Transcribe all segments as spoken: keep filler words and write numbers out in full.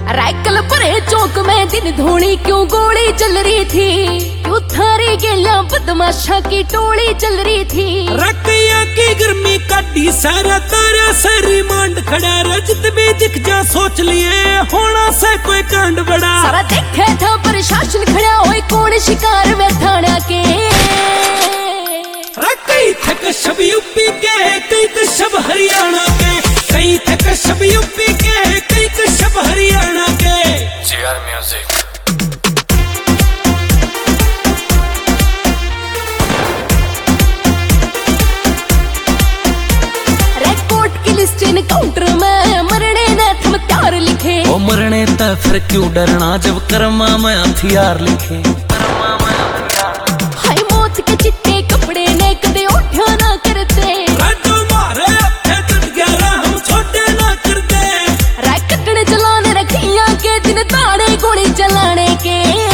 राइकल भरे चौक में दिन धोनी क्यों गोली चल रही थी, क्यों थारी गेला बदमाशा की टोली चल रही थी। रकैया की गर्मी काटी सारा तारा से रिमांड खड़ा, रजत भी दिख जा सोच लिए होना से कोई कांड बड़ा। सारा देखे था प्रशासन खड़ा होए कौन शिकार में थाना के। कई थे कश्यप यूपी के कई कश्यप हरियाणा के, कई थे कश्यप यूपी के कई कश्यप हरियाणा के। G R music. रिकॉर्ड की लिस्ट काउंटर में मरने ने थम त्यार लिखे। ओ मरने तो फिर क्यों डरना जब कर्मा में हथियार लिखे। हाय मौत के चिट्टे कपड़े ने कदे उठा ना करते, राजू मारे अपने दिन ग्यारह हम छोटे ना करते। रैकटने चलाने रखिया के दिन ताड़े गोली चलाने के।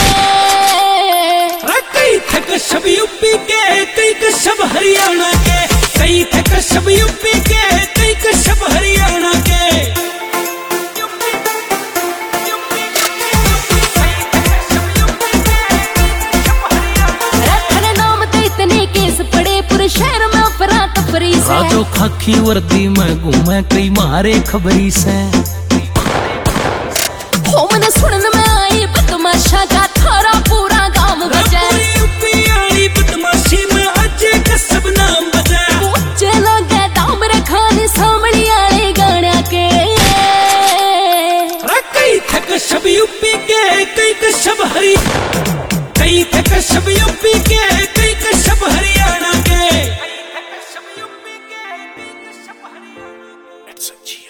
कई थे कश्यप यूपी के कई कश्यप हरियाणा के, कई थे कश्यप यूपी के कई कश्यप हरियाणा के। शहर में अफरा तफरी से राजो खाकी वर्दी में घूमे कई मारे खबरी से। हो मन सुनन में आई बदमाशा का थारा पूरा गांव बजे। यूपी वाली बदमाशी में अजय कश्यप नाम बजे। पूछे लगे दाम रखाने सामने आए गाना के। कई थे कश्यप यूपी के कई कश्यप हरि, कई थे कश्यप यूपी के कई कश्यप हरियाणा के। It's a G